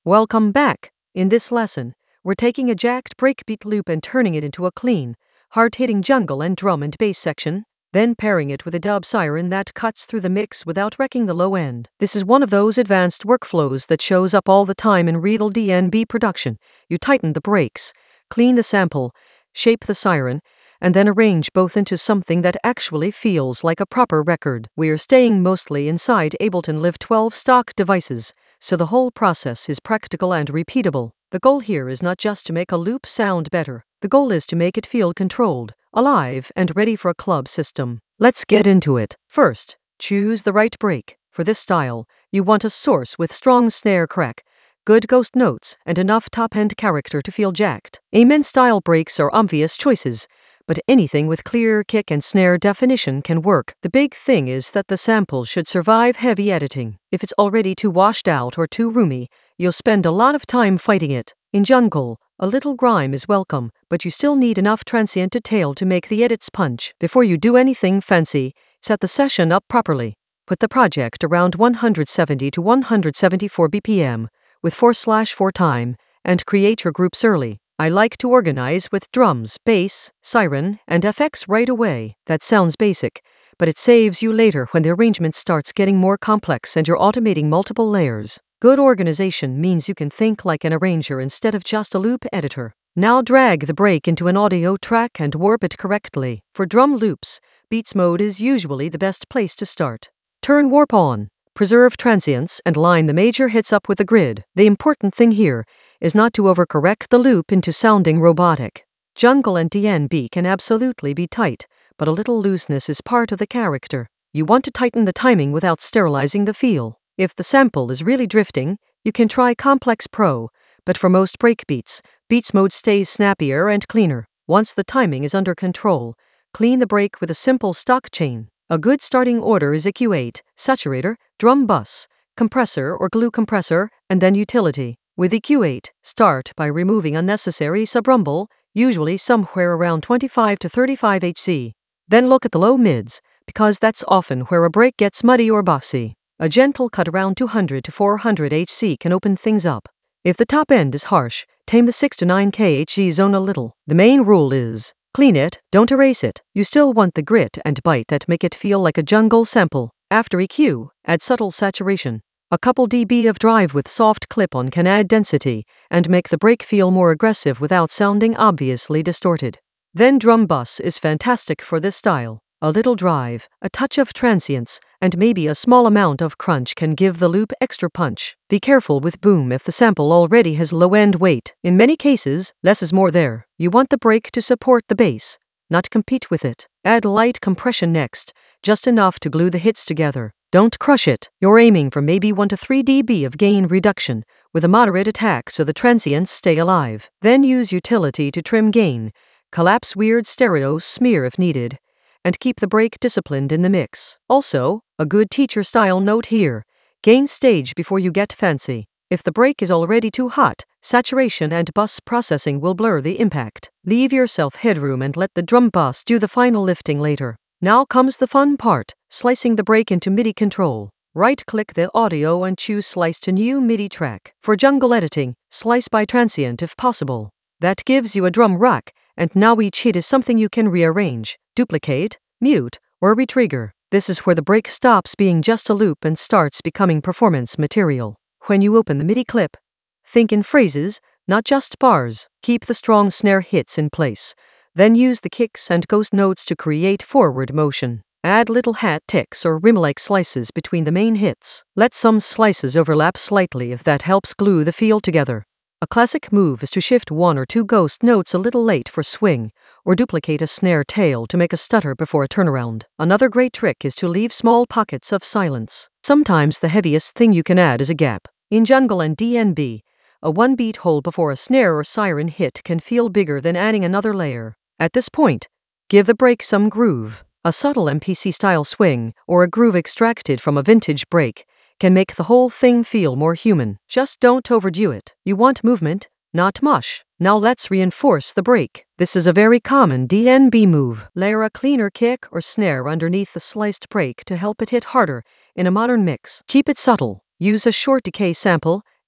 Welcome back. In this lesson, we're taking a jacked breakbeat loop and turning it into a clean, hard-hitting jungle and drum and bass section, then pairing it with a dub siren that cuts through the mix without wrecking the low end. This is one of those advanced workflows that shows up all the time in real DnB production. You tighten the breaks, clean the sample, shape the siren, and then arrange both into something that actually feels like a proper record. We're staying mostly inside Ableton Live 12 stock devices, so the whole process is practical and repeatable. The goal here is not just to make a loop sound better. The goal is to make it feel controlled, alive, and ready for a club system. Let's get into it. First, choose the right break. For this style, you want a source with strong snare crack, good ghost notes, and enough top-end character to feel jacked. Amen-style breaks are obvious choices, but anything with clear kick and snare definition can work. The big thing is that the sample should survive heavy editing. If it's already too washed out or too roomy, you'll spend a lot of time fighting it. In jungle, a little grime is welcome, but you still need enough transient detail to make the edits punch. Before you do anything fancy, set the session up properly. Put the project around 170 to 174 BPM with 4/4 time, and create your groups early. I like to organize with drums, bass, siren, and FX right away. That sounds basic, but it saves you later when the arrangement starts getting more complex and you're automating multiple layers. Good organization means you can think like an arranger instead of just a loop editor. Now drag the break into an audio track and warp it correctly. For drum loops, beats mode is usually the best place to start. Turn warp on. Preserve transients and line the major hits up with the grid. The important thing here is not to overcorrect the loop into sounding robotic. Jungle and DnB can absolutely be tight, but a little looseness is part of the character. You want to tighten the timing without sterilizing the feel. If the sample is really drifting, you can try Complex Pro, but for most breakbeats, beats mode stays snappier and cleaner. Once the timing is under control, clean the break with a simple stock chain. A good starting order is EQ8, saturator, drum bus, compressor or glue compressor, and then utility. With EQ8, start by removing unnecessary subrumble, usually somewhere around 25 to 35 Hz. Then look at the low mids, because that's often where a break gets muddy or bossy. A gentle cut around 200 to 400 Hz can open things up. If the top end is harsh, tame the 6 to 9 kHz zone a little. The main rule is, clean it, don't erase it. You still want the grit and bite that make it feel like a jungle sample. After EQ, add subtle saturation. A couple dB of drive with soft clip-on can add density and make the break feel more aggressive without sounding obviously distorted. Then drum bus is fantastic for this style. A little drive, a touch of transients, and maybe a small amount of crunch can give the loop extra punch. Be careful with boom if the sample already has low-end weight. In many cases, less is more there. You want the break to support the bass, not compete with it. Add light compression next, just enough to glue the hits together. Don't crush it. You're aiming for maybe 1 to 3 dB of gain reduction, with a moderate attack so the transients stay alive. Then use utility to trim gain, collapse weird stereo smear if needed, and keep the break disciplined in the mix. Also, a good teacher-style note here, gain stage before you get fancy. If the break is already too hot, saturation and bus processing will blur the impact. Leave yourself headroom and let the drum bus do the final lifting later. Now comes the fun part, slicing the break into MIDI control. Right-click the audio and choose Slice to New MIDI track. For jungle editing, slice by transient if possible. That gives you a drum rack, and now each hit is something you can rearrange, duplicate, mute, or retrigger. This is where the break stops being just a loop and starts becoming performance material. When you open the MIDI clip, think in phrases, not just bars. Keep the strong snare hits in place. Then use the kicks and ghost notes to create forward motion. Add little hat ticks or rim-like slices between the main hits. Let some slices overlap slightly if that helps glue the feel together. A classic move is to shift 1 or 2 ghost notes a little late for swing, or duplicate a snare tail to make a stutter before a turnaround. Another great trick is to leave small pockets of silence. Sometimes the heaviest thing you can add is a gap. In jungle and DnB, a 1-beat hole before a snare or siren hit can feel bigger than adding another layer. At this point, give the break some groove. A subtle MPC-style swing, or a groove extracted from a vintage break, can make the whole thing feel more human. Just don't overdo it. You want movement, not mush. Now let's reinforce the break. This is a very common DnB move. Layer a cleaner kick or snare underneath the sliced break to help it hit harder in a modern mix. Keep it subtle. Use a short decay sample,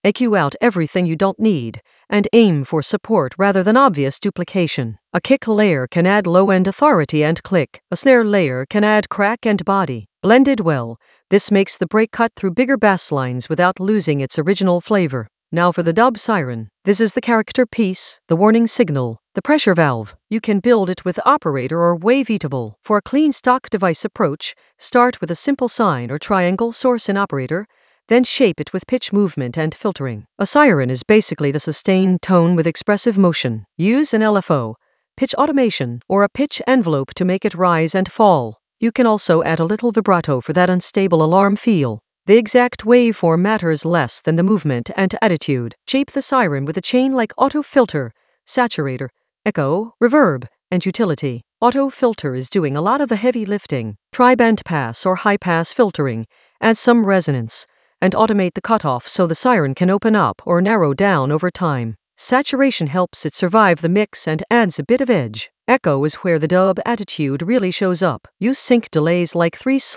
EQ out everything you don't need, and aim for support rather than obvious duplication. A kick layer can add low-end authority and click. A snare layer can add crack and body. Blended well, this makes the break cut through bigger bass lines without losing its original flavor. Now for the dub siren. This is the character piece, the warning signal, the pressure valve. You can build it with operator or waveatable. For a clean stock device approach, start with a simple sine or triangle source in operator, then shape it with pitch movement and filtering. A siren is basically the sustained tone with expressive motion. Use an LFO, pitch automation, or a pitch envelope to make it rise and fall. You can also add a little vibrato for that unstable alarm feel. The exact waveform matters less than the movement and attitude. Shape the siren with a chain like auto filter, saturator, echo, reverb, and utility. Auto filter is doing a lot of the heavy lifting. Try band pass or high pass filtering, add some resonance, and automate the cutoff so the siren can open up or narrow down over time. Saturation helps it survive the mix and adds a bit of edge. Echo is where the dub attitude really shows up. Use sync delays like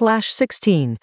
3/16,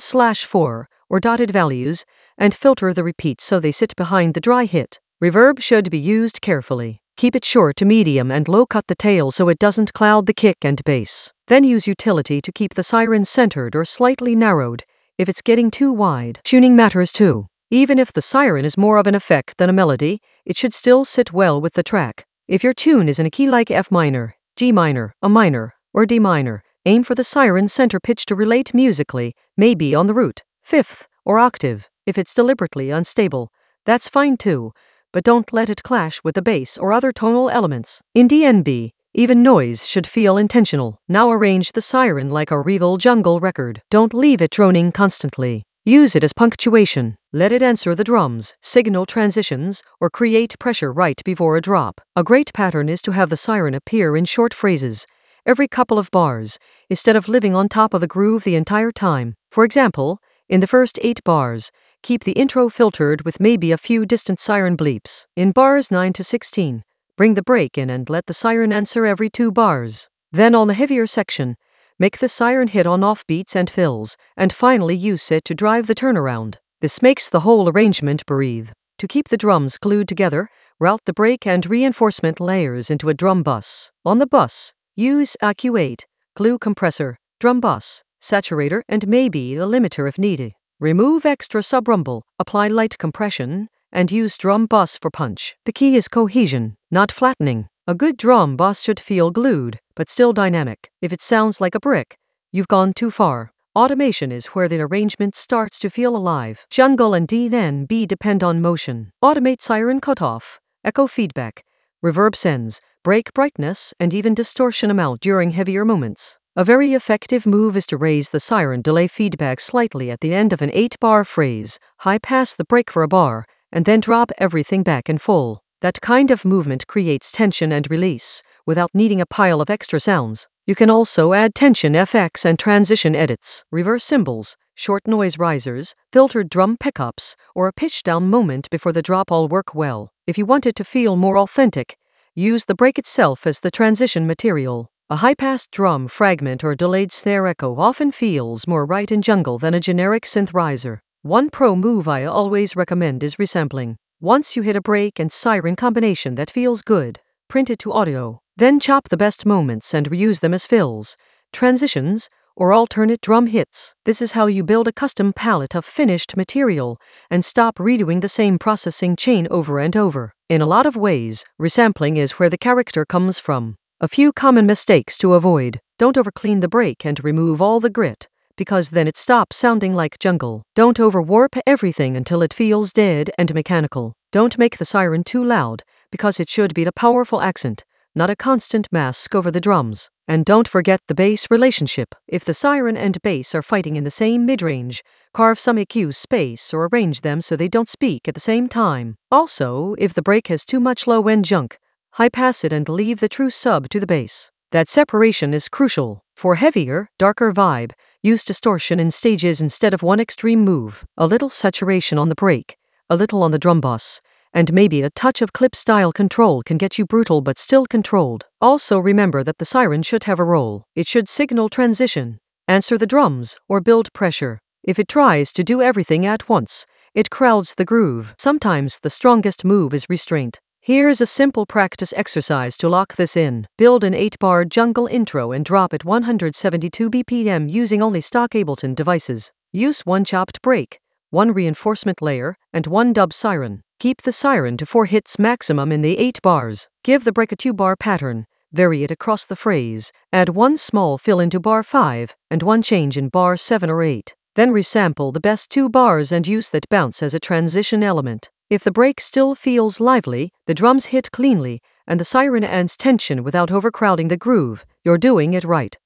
1/4, or dotted values, and filter the repeats so they sit behind the dry hit. Reverb should be used carefully. Keep it short to medium and low, cut the tail so it doesn't cloud the kick and bass. Then use utility to keep the siren centered or slightly narrowed. If it's getting too wide, tuning matters too. Even if the siren is more of an effect than a melody, it should still sit well with the track. If your tune is in a key like F minor, G minor, A minor, or D minor, aim for the siren center pitch to relate musically, maybe on the root, fifth, or octave. If it's deliberately unstable, that's fine too, but don't let it clash with the bass or other tonal elements. In DnB, even noise should feel intentional. Now arrange the siren like a Revel jungle record. Don't leave it droning constantly. Use it as punctuation. Let it answer the drums, signal transitions, or create pressure right before a drop. A great pattern is to have the siren appear in short phrases, every couple of bars, instead of living on top of the groove the entire time. For example, in the first 8 bars, keep the intro filtered with maybe a few distant siren bleeps. In bars 9 to 16, bring the break in and let the siren answer every 2 bars. Then on the heavier section, make the siren hit on offbeats and fills, and finally use it to drive the turnaround. This makes the whole arrangement breathe. To keep the drums glued together, route the break and reinforcement layers into a drum bus. On the bus, use EQ8, glue compressor, drum bus, saturator, and maybe the limiter if needed. Remove extra subrumble, apply light compression, and use drum bus for punch. The key is cohesion, not flattening. A good drum bus should feel glued, but still dynamic. If it sounds like a brick, you've gone too far. Automation is where the arrangement starts to feel alive. Jungle and DnB depend on motion. Automate siren cutoff, echo feedback, reverb sends, break brightness, and even distortion amount during heavier moments. A very effective move is to raise the siren delay feedback slightly at the end of an 8-bar phrase, high pass the break for a bar, and then drop everything back in full. That kind of movement creates tension and release, without needing a pile of extra sounds. You can also add tension FX and transition edits, reverse cymbals, short noise risers, filtered drum pickups, or a pitch down moment before the drop all work well. If you want it to feel more authentic, use the break itself as the transition material. A high-passed drum fragment or delayed snare echo often feels more right in jungle than a generic synth riser. One pro move I always recommend is resampling. Once you hit a break and siren combination that feels good, print it to audio. Then chop the best moments and reuse them as fills, transitions, or alternate drum hits. This is how you build a custom palette of finished material and stop redoing the same processing chain over and over. In a lot of ways, resampling is where the character comes from. A few common mistakes to avoid. Don't overclean the break and remove all the grit, because then it stops sounding like jungle. Don't overwarp everything until it feels dead and mechanical. Don't make the siren too loud, because it should be the powerful accent, not a constant mask over the drums. And don't forget the bass relationship. If the siren and bass are fighting in the same mid-range, carve some EQ space or arrange them so they don't speak at the same time. Also, if the break has too much low-end junk, high pass it and leave the true sub to the bass. That separation is crucial. For heavier, darker vibe, use distortion in stages instead of one extreme move. A little saturation on the break, a little on the drum bus, and maybe a touch of clip-style control can get you brutal but still controlled. Also remember that the siren should have a role. It should signal transition, answer the drums, or build pressure. If it tries to do everything at once, it crowds the groove. Sometimes the strongest move is restraint. Here's a simple practice exercise to lock this in. Build an 8-bar jungle intro and drop at 172 BPM using only stock Ableton devices. Use 1 chopped break, 1 reinforcement layer, and 1 dub siren. Keep the siren to 4 hits maximum in the 8 bars. Give the break a 2-bar pattern. Vary it across the phrase. Add 1 small fill into bar 5, and 1 change in bar 7 or 8. Then resample the best 2 bars and use that bounce as a transition element. If the break still feels lively, the drums hit cleanly, and the siren adds tension without overcrowding the groove, you're doing it right.